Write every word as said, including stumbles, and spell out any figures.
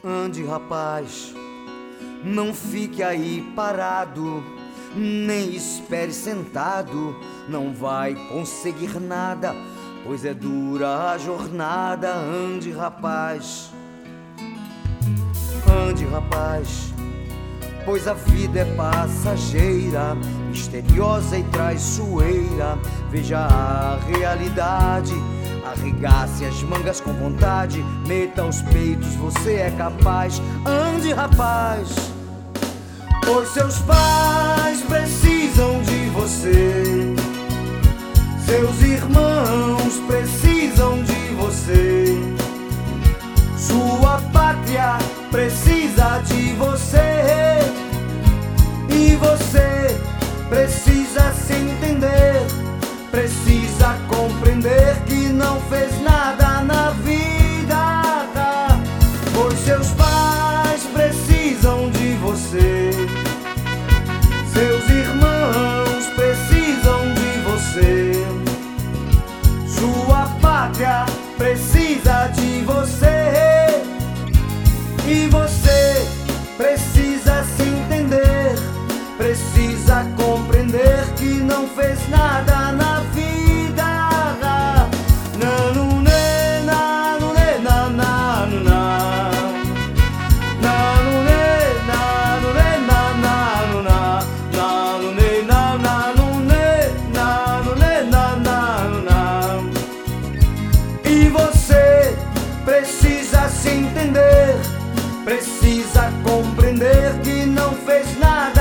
Ande, rapaz, não fique aí parado, nem espere sentado, não vai conseguir nada, pois é dura a jornada. Ande, rapaz, ande, rapaz, pois a vida é passageira, misteriosa e traiçoeira. Veja a realidade, arregace as mangas com vontade, meta os peitos, você é capaz. Ande, rapaz, pois seus pais precisam de você, seus irmãos precisam de você, sua pátria precisa de você, e você precisa se entender, precisa compreender que não fez nada na vida, pois seus pais precisam de você, seus irmãos precisam de você, sua pátria precisa de você, e você precisa se entender, precisa compreender que não fez nada na vida. Nanu ne nanu ne nananu na, nanu ne nanu ne nananu na, nanu ne nananu ne nanu ne nananu na. E você precisa se entender, precisa compreender que não fez nada